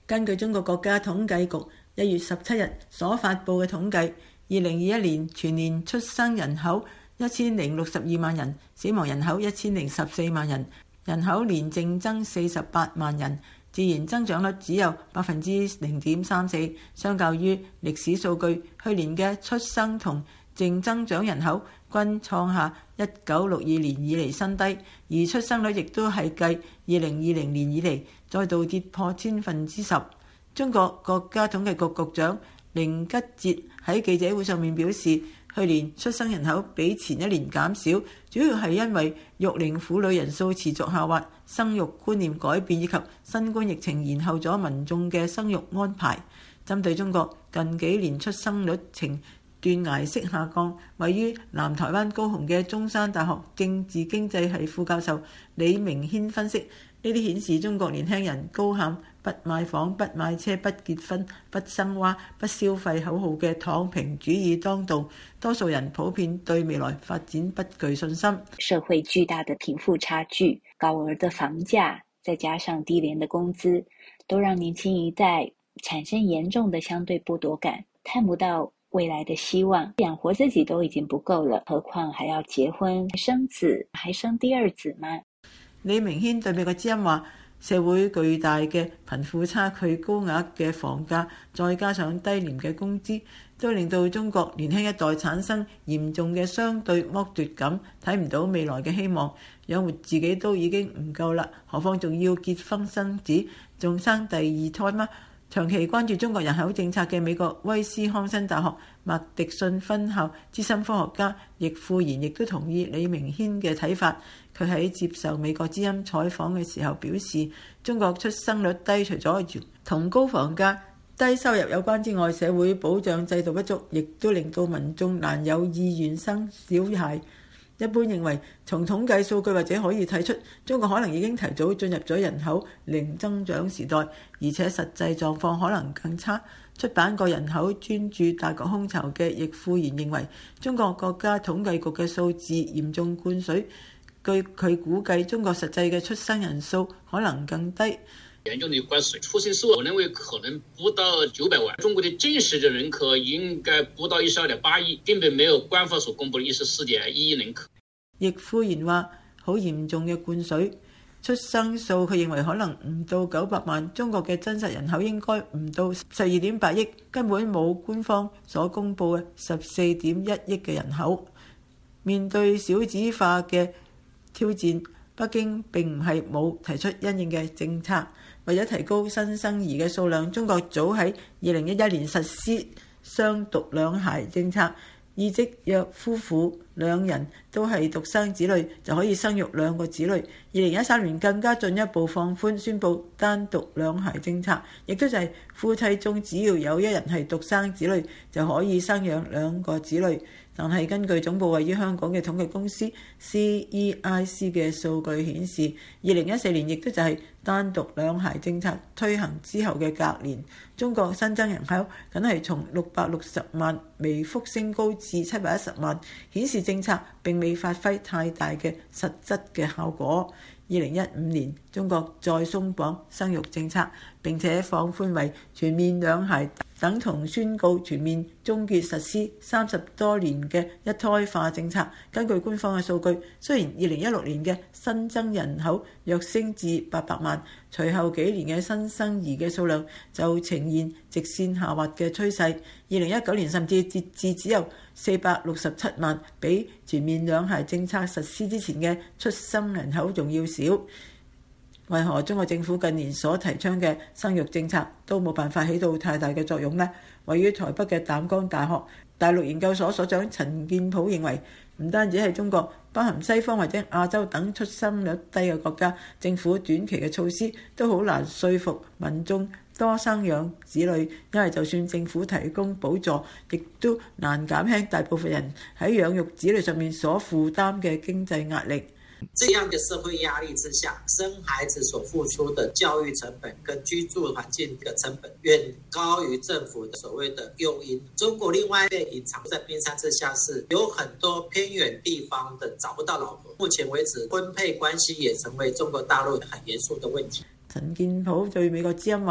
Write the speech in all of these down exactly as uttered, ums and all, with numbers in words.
根據中國國家統計局一月十七日所發布嘅統計，二零二一年全年出生人口一千零六十二萬人，死亡人口一千零十四萬人，人口年淨增四十八萬人，自然增長率只有百分之零點三四。相較於歷史數據，去年嘅出生同淨增長人口均創下一九六二年以嚟新低，而出生率亦都係繼二零二零年以嚟再度跌破千分之十。中國國家統計局局長寧吉喆喺記者會上面表示，去年出生人口比前一年減少，主要係因為育齡婦女人數持續下滑、生育觀念改變以及新冠疫情延後咗民眾嘅生育安排。針對中國近幾年出生率呈斷崖式下降，位於南台灣高雄嘅中山大學政治經濟系副教授李明軒分析，呢啲顯示中國年輕人高喊不買房、不買車、不結婚、不生娃、不消費口號嘅躺平主義當道，多數人普遍對未來發展不具信心。 社會巨大的貧富差距、高額的房價，再加上低廉的工資，都讓年輕一代產生嚴重的相對剝奪感，看不到未來的希望，養活自己都已經不夠了，何況還要結婚生子，還生第二子嗎？ 李明軒對美國之音話，社會巨大嘅貧富差距、高額嘅房價，再加上低廉嘅工資，都令到中國年輕一代產生嚴重嘅相對剝奪感，睇唔到未來嘅希望，養活自己都已經唔夠啦，何況仲要結婚生子，仲生第二胎嗎？長期關注中國人口政策嘅美國威斯康辛大學麥迪遜分校資深科學家易富賢亦都同意李明軒嘅睇法。佢喺接受美國之音採訪嘅時候表示，中國出生率低，除咗同高房價、低收入有關之外，社會保障制度不足，亦都令到民眾難有意願生小孩。一般認為，從統計數據或者可以睇出，中國可能已經提早進入咗人口零增長時代，而且實際狀況可能更差。出版過《人口專注大國空巢》嘅易富賢認為，中國國家統計局嘅數字嚴重灌水，據佢估計，中國實際嘅出生人數可能更低。 研究的灌水，出生數我認為可能不到九百萬。中國的真實的人口應該不到一十二點八億，根本沒有官方所公布的一十四點一億人口。 易富賢話：好嚴重嘅灌水，出生數佢認為可能唔到九百萬。中國嘅真實人口應該唔到十二點八億，根本冇官方所公布嘅十四點一億嘅人口。面對少子化嘅挑戰，北京並唔係冇提出因應嘅政策。為咗提高新生兒嘅數量，中國早喺二零一一年實施雙獨兩孩政策，意即若夫婦兩人都係獨生子女，就可以生育兩個子女。二零一三年更加進一步放寬，宣布單獨兩孩政策，亦都就係夫妻中只要有一人係獨生子女，就可以生養兩個子女。但係根據總部位於香港嘅統計公司 C E I C 嘅數據顯示，二零一四年亦都就係單獨兩孩政策推行之後嘅隔年，中國新增人口僅係從六百六十萬微幅升高至七百一十萬，顯示政策並未發揮太大嘅實質嘅效果。二零一五年，中國再鬆綁生育政策，並且放寬為全面兩孩，等同宣告全面終結實施三十多年嘅一胎化政策。根據官方嘅數據，雖然二零一六年嘅新增人口躍升至八百萬，隨後幾年嘅新生兒嘅數量就呈現直線下滑嘅趨勢。二零一九年甚至跌至只有四百六十七萬，比全面兩孩政策實施之前嘅出生人口仲要少。為何中國政府近年所提倡嘅生育政策都冇辦法起到太大嘅作用呢？位於台北嘅淡江大學大陸研究所所長陳建普認為，唔單止係中國，包含西方或者亞洲等出生率低嘅國家，政府短期嘅措施都好難說服民眾多生養子女，因為就算政府提供補助，亦都難減輕大部分人喺養育子女上面所負擔嘅經濟壓力。 這樣的社會壓力之下，生孩子所付出的教育成本跟居住環境的成本遠高於政府的所謂的誘因。中國另外一個隱藏在冰山之下，是有很多偏遠地方的找不到老婆。目前為止，婚配關係也成為中國大陸很嚴肅的問題。 陳建普對美國之音話：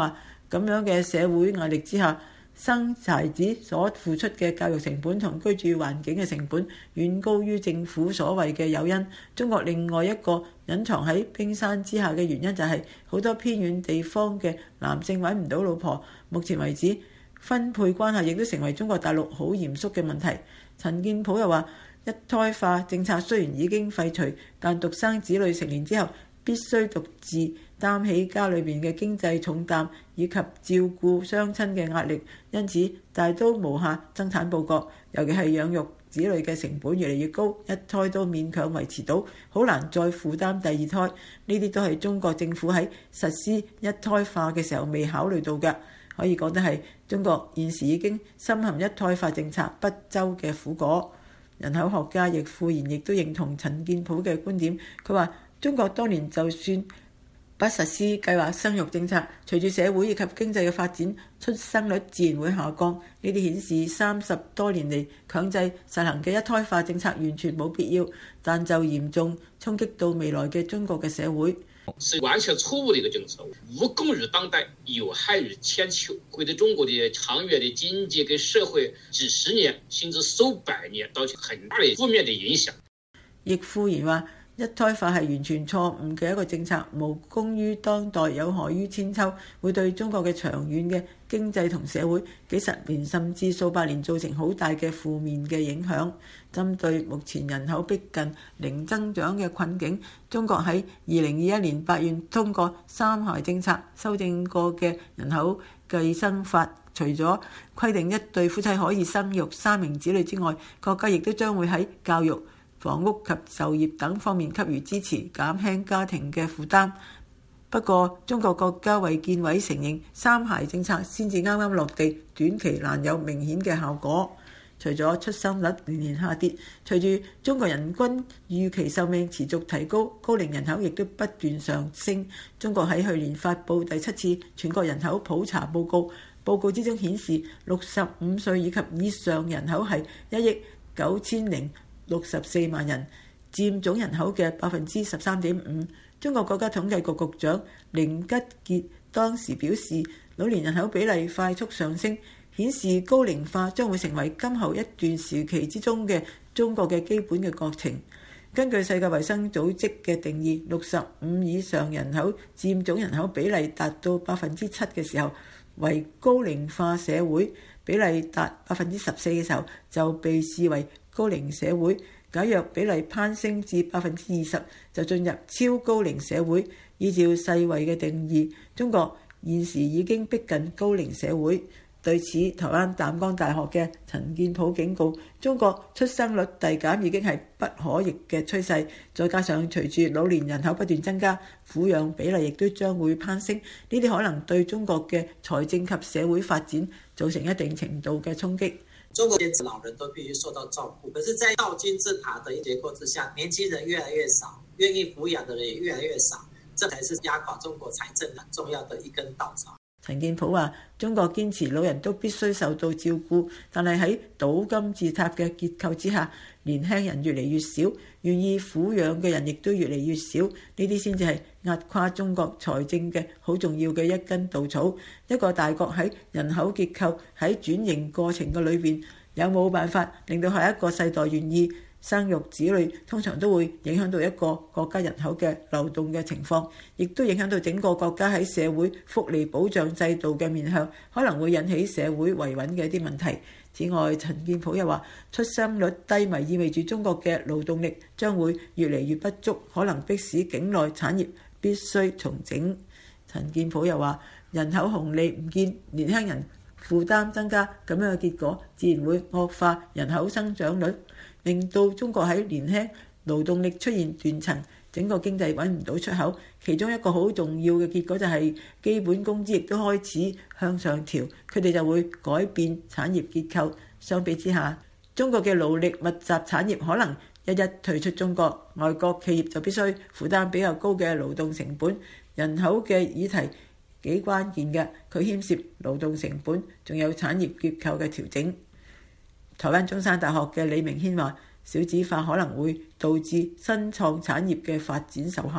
咁樣嘅社會壓力之下，生孩子所付出嘅教育成本同居住環境嘅成本遠高於政府所謂嘅誘因。中國另外一個隱藏喺冰山之下嘅原因就係好多偏遠地方嘅男性揾唔到老婆。目前為止，分配關係亦都成為中國大陸好嚴肅嘅問題。陳建普又話，一胎化政策雖然已經廢除，但獨生子女成年之後必須獨自擔起家裏面嘅經濟重擔以及照顧雙親嘅壓力，因此大都無暇增產報國，尤其係養育子女嘅成本越嚟越高，一胎都勉強維持到，好難再負擔第二胎。呢啲都係中國政府喺實施一胎化嘅時候未考慮到嘅，可以講得係中國現時已經深陷一胎化政策不周嘅苦果。人口學家易富賢亦都認同陳建普嘅觀點，佢話中國當年就算不實施計劃生育政策，隨住社會以及經濟嘅發展，出生率自然會下降。呢啲顯示三十多年嚟強制實行嘅一胎化政策完全冇必要，但就嚴重衝擊到未來嘅中國嘅社會。 是完全錯誤的一個政策，無共於當代，有害於千秋，會對中國的長遠的經濟跟社會幾十年甚至數百年造成很大的負面的影響。 易富賢話，一胎化係完全錯誤嘅一個政策，無功於當代，有害於千秋，會對中國嘅長遠嘅經濟同社會幾十年甚至數百年造成好大嘅負面嘅影響。針對目前人口逼近零增長嘅困境，中國喺二零二一年八月通過三孩政策修正過嘅人口計生法，除咗規定一對夫妻可以生育三名子女之外，國家亦都將會喺教育、房屋及就業等方面給予支持，減輕家庭嘅負擔。不過，中國國家衛健委承認，三孩政策先至啱啱落地，短期難有明顯嘅效果。除咗出生率年年下跌，隨住中國人均預期壽命持續提高，高齡人口亦都不斷上升。中國喺去年發布第七次全國人口普查報告，報告之中顯示，六十五歲以及以上人口係一億九千零六十四萬人，佔總人口嘅百分之十三點五。中國國家統計局局長寧吉傑當時表示，老年人口比例快速上升，顯示高齡化將會成為今後一段時期之中嘅中國嘅基本嘅國情。根據世界衛生組織嘅定義，六十五以上人口佔總人口比例達到百分之七嘅時候，為高齡化社會；比例達百分之十四嘅時候，就被視為高齡社會。假若比例攀升至百分之二十，就進入超高齡社會。依照世衛嘅定義，中國現時已經逼近高齡社會。對此，台灣淡江大學嘅陳建普警告，中國出生率遞減已經係不可逆嘅趨勢，再加上隨住老年人口不斷增加，撫養比例亦都將會攀升，呢啲可能對中國嘅財政及社會發展造成一定程度嘅衝擊。 中國連老人都必須受到照顧，可是在倒金字塔的結構之下，年輕人越來越少，願意撫養的人也越來越少，這才是壓垮中國財政很重要的一根稻草。 陳建普話：中國堅持老人都必須受到照顧，但係喺倒金字塔嘅結構之下，年輕人越嚟越少，願意撫養嘅人亦都越嚟越少，呢啲先至係壓垮中國財政嘅好重要嘅一根稻草。一個大國喺人口結構喺轉型過程嘅裏邊，有冇辦法令到下一個世代願意生育子女，通常都會影響到一個國家人口嘅流動嘅情況，亦都影響到整個國家喺社會福利保障制度嘅面向，可能會引起社會維穩嘅一啲問題。此外，陳建普又話，出生率低迷意味住中國嘅勞動力將會越嚟越不足，可能迫使境內產業必須重整。陳建普又話，人口紅利唔見，年輕人負擔增加，咁樣嘅結果自然會惡化人口增長率，令到中國喺年輕勞動力出現斷層，整個經濟揾唔到出口。其中一個好重要嘅結果就係基本工資亦都開始向上調，佢哋就會改變產業結構。相比之下，中國嘅勞力密集產業可能一一退出中國，外國企業就必須負擔比較高嘅勞動成本。人口嘅議題幾關鍵嘅，佢牽涉勞動成本，仲有產業結構嘅調整。台灣中山大學嘅李明軒話，少子化可能會導致新創產業嘅發展受限。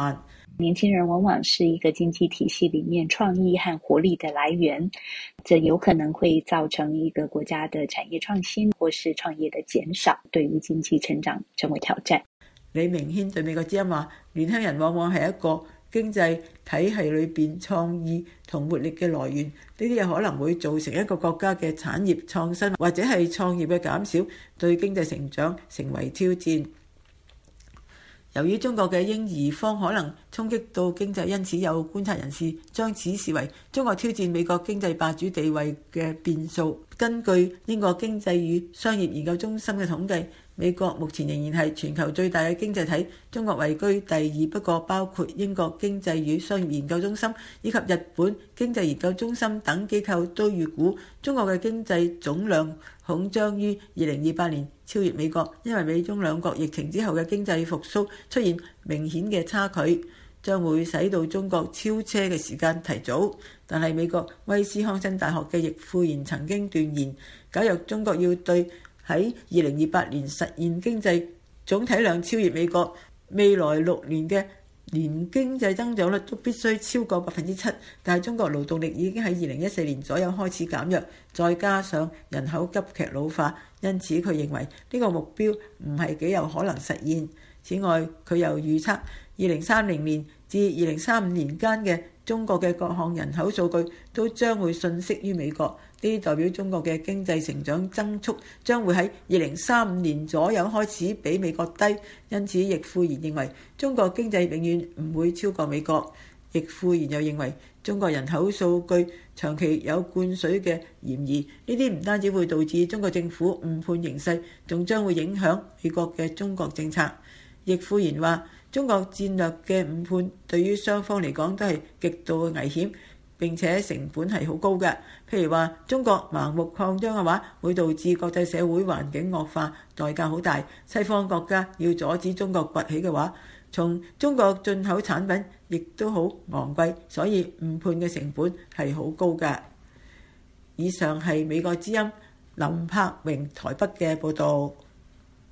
年輕人往往是一個經濟體系裡面創意和活力的來源，這有可能會造成一個國家的產業創新或是創業的減少，對於經濟成長成為挑戰。 李明軒對美國之音話：年輕人往往係一個經濟體系裏邊創意同活力嘅來源，呢啲嘢可能會造成一個國家嘅產業創新或者係創業嘅減少，對經濟成長成為挑戰。由於中國嘅嬰兒荒可能衝擊到經濟，因此有觀察人士將此視為中國挑戰美國經濟霸主地位嘅變數。根據英國經濟與商業研究中心嘅統計，美國目前仍然係全球最大嘅經濟體，中國位居第二。不過包括英國經濟與商業研究中心以及日本經濟研究中心等機構都預估中國嘅經濟總量恐將於二零二八年超越美國，因為美中兩國疫情之後嘅經濟復甦出現明顯嘅差距，將會使到中國超車嘅時間提早。但係美國威斯康辛大學嘅易富賢曾經斷言，假若中國要對喺二零二八年實現經濟總體量超越美國，未來六年嘅年經濟增長率都必須超過百分之七。但係中國勞動力已經喺二零一四年左右開始減弱，再加上人口急劇老化，因此佢認為呢個目標唔係幾有可能實現。此外，佢又預測二零三零年至二零三五年間嘅中國嘅各項人口數據都將會遜色於美國，呢啲代表中國嘅經濟成長增速將會喺二零三五年左右開始比美國低，因此易富賢認為中國經濟永遠唔會超過美國。易富賢又認為中國人口數據長期有灌水嘅嫌疑，呢啲唔單止會導致中國政府誤判形勢，仲將會影響美國嘅中國政策。易富賢話：中國戰略嘅誤判對於雙方嚟講都係極度嘅危險，並且成本係好高嘅。譬如話，中國盲目擴張嘅話，會導致國際社會環境惡化，代價好大。西方國家要阻止中國崛起嘅話，從中國進口產品亦都好昂貴，所以誤判嘅成本係好高嘅。以上係美國之音林柏榮台北嘅報導。